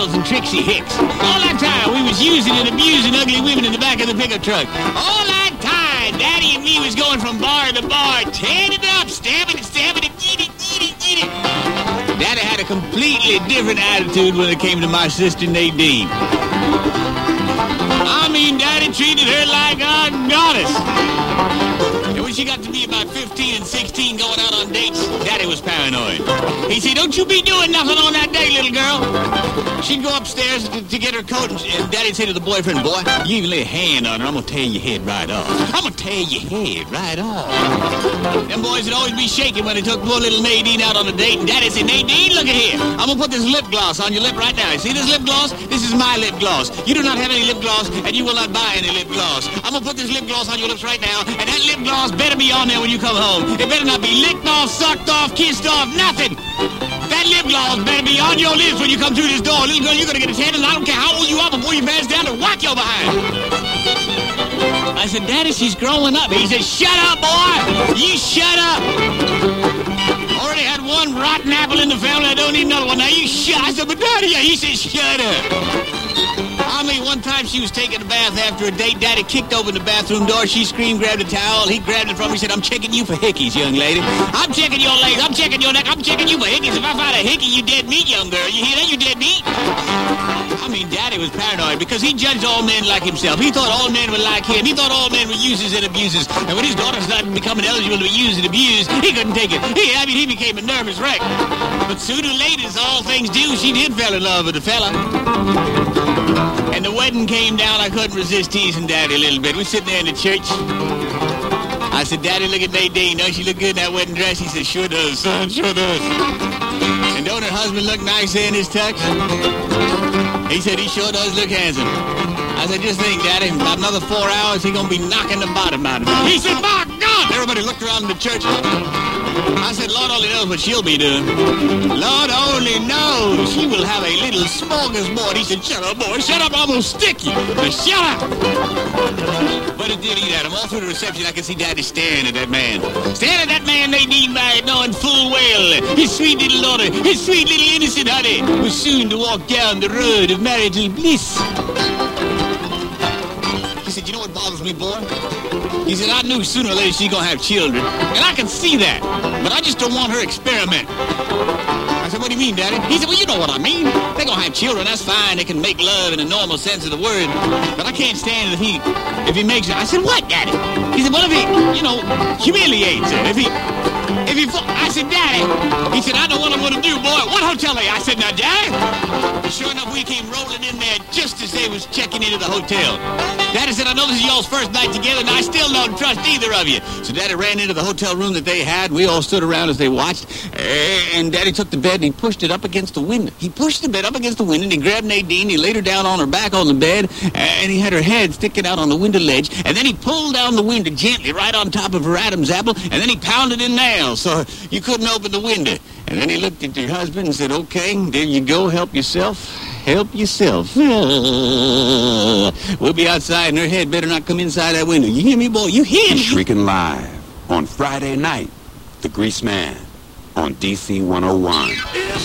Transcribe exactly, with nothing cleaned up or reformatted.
Charles and Trixie Hicks. All that time, we was using and abusing ugly women in the back of the pickup truck. All that time, Daddy and me was going from bar to bar, tearing it up, stabbing it, stabbing it, eat it, eat it, eat it. Daddy had a completely different attitude when it came to my sister Nadine. I mean, Daddy treated her like a goddess. And when she got to be about fifteen and sixteen going out on dates, Daddy was paranoid. He said, don't you be doing nothing on that day, little girl. She'd go upstairs to, to get her coat, and, and Daddy'd say to the boyfriend, boy, you even lay a hand on her, I'm going to tear your head right off. I'm going to tear your head right off. Them boys would always be shaking when they took poor little Nadine out on a date, and Daddy said, Nadine, look at here. I'm going to put this lip gloss on your lip right now. You see this lip gloss? This is my lip gloss. You do not have any lip gloss, and you will not buy any lip gloss. I'm going to put this lip gloss on your lips right now, and that lip gloss better be on there when you come home. It better not be licked off, sucked off, kissed off, nothing. That lip gloss better be on your lips when you come through this door. Little girl, you're going to get a tan, and I don't care how old you are before you pass down to whack your behind. I said, Daddy, she's growing up. He said, shut up, boy. You shut up. Already had one rotten apple in the family. I don't need another one. Now you shut. I said, but Daddy, he said, shut up. I mean, one time she was taking a bath after a date. Daddy kicked open the bathroom door. She screamed, grabbed a towel. He grabbed it from her. He said, I'm checking you for hickeys, young lady. I'm checking your legs. I'm checking your neck. I'm checking you for hickeys. If I find a hickey, you dead meat, young girl. You hear that? You dead meat. I mean, Daddy was paranoid because he judged all men like himself. He thought all men were like him. He thought all men were users and abusers. And when his daughter started becoming eligible to be used and abused, he couldn't take it. He, I mean, he became a nervous wreck. But sooner or later, as all things do, she did fall in love with the fella. And the wedding came down. I couldn't resist teasing Daddy a little bit. We're sitting there in the church. I said, Daddy, look at Nadine. Don't she look good in that wedding dress? He said, sure does, son, sure does. And don't her husband look nice there in his tux? He said, he sure does look handsome. I said, just think, Daddy, in about another four hours, he's going to be knocking the bottom out of it. He said, my God! Everybody looked around in the church. I said, Lord only knows what she'll be doing. Lord only knows. She will have a little smorgasbord. He said, shut up, boy. Shut up. I'm going to stick you. Now, shut up. But it did eat at him. All through the reception, I could see Daddy staring at that man. Staring at that man Nadine married, knowing full well his sweet little daughter, his sweet little innocent honey, was soon to walk down the road of marital bliss. He said, you know what bothers me, boy? He said, I knew sooner or later she's going to have children. And I can see that. But I just don't want her experiment. I said, what do you mean, Daddy? He said, well, you know what I mean. They're going to have children. That's fine. They can make love in the normal sense of the word. But I can't stand it if he, if he makes it. I said, what, Daddy? He said, what if he, you know, humiliates her? If he, if he, I said, Daddy. He said, I know what I'm going to do, boy. What hotel are you? I said, now, Daddy. Sure enough, we came rolling in there just as they was checking into the hotel. Daddy said, I know this is y'all's first night together, and I still don't trust either of you. So Daddy ran into the hotel room that they had. We all stood around as they watched. And Daddy took the bed and he pushed it up against the window. He pushed the bed up against the window, and he grabbed Nadine. He laid her down on her back on the bed, and he had her head sticking out on the window ledge. And then he pulled down the window gently right on top of her Adam's apple, and then he pounded in nails so you couldn't open the window. And then he looked at your husband and said, okay, there you go, help yourself. Help yourself. We'll be outside, and her head better not come inside that window. You hear me, boy? You hear me? Shrieking live on Friday night, The Grease Man on D C one oh one.